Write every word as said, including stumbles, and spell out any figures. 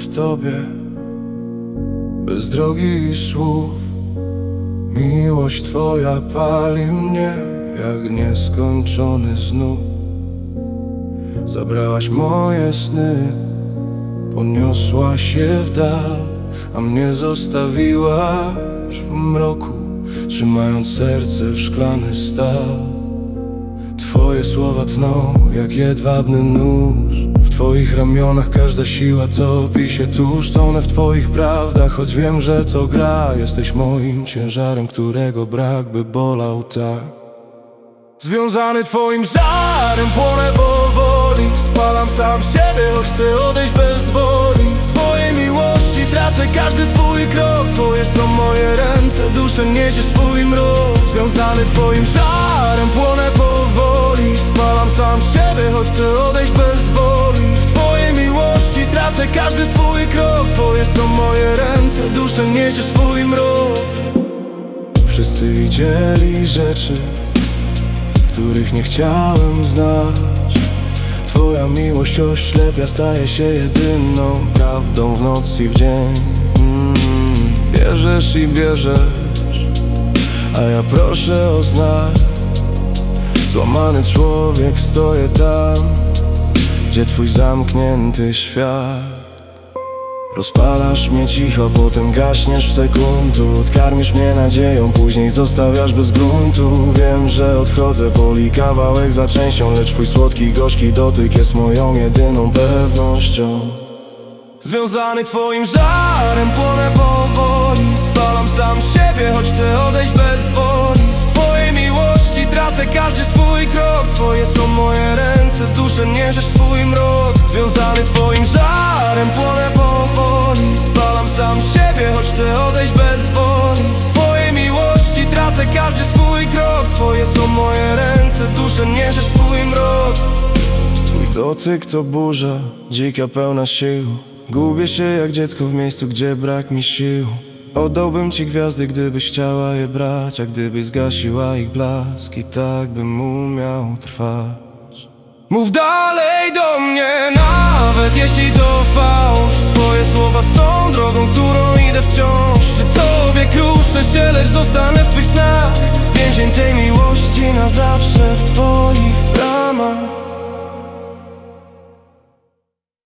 w Tobie, bez drogi i słów. Miłość Twoja pali mnie jak nieskończony znów. Zabrałaś moje sny, poniosłaś je w dal, a mnie zostawiłaś w mroku, trzymając serce w szklany stal. Twoje słowa tną jak jedwabny nóż, w Twoich ramionach każda siła topi się tuż. Tonę w Twoich prawdach, choć wiem, że to gra. Jesteś moim ciężarem, którego brak by bolał tak. Związany Twoim żarem płonę powoli, spalam sam siebie, choć chcę odejść bez woli. W Twojej miłości tracę każdy swój krok. Twoje są moje ręce, duszę niesie swój mrok. Związany Twoim żarem płonę powoli, spalam sam siebie, choć chcę odejść bez woli. W Twojej miłości tracę każdy swój krok. Twoje są moje ręce, duszę niesie swój mrok. Wszyscy widzieli rzeczy, których nie chciałem znać. Twoja miłość oślepia, staje się jedyną prawdą w noc i w dzień. mm, Bierzesz i bierzesz, a ja proszę o znak. Złamany człowiek, stoję tam, gdzie Twój zamknięty świat. Rozpalasz mnie cicho, potem gaśniesz w sekundu. Odkarmisz mnie nadzieją, później zostawiasz bez gruntu. Wiem, że odchodzę, boli kawałek za częścią, lecz Twój słodki, gorzki dotyk jest moją jedyną pewnością. Związany Twoim żarem płonę powoli, spalam sam siebie, choć chcę odejść bez woli. W Twojej miłości tracę każdy swój krok. Twoje są moje ręce, duszę niesiesz swój mrok. Związany Twoim żarem płonę powoli, spalam sam siebie, choć chcę odejść bez woli. W Twojej miłości tracę każdy swój krok. Twoje są moje ręce, duszę niesiesz swój mrok. Twój dotyk to burza, dzika pełna sił. Gubię się jak dziecko w miejscu, gdzie brak mi sił. Oddałbym Ci gwiazdy, gdybyś chciała je brać, a gdybyś zgasiła ich blask, i tak bym umiał trwać. Mów dalej do mnie, nawet jeśli to fałsz. Twoje słowa są drogą, którą idę wciąż. Przy Tobie kruszę się, lecz zostanę w Twych snach. Więzień tej miłości na zawsze w Twoich bramach.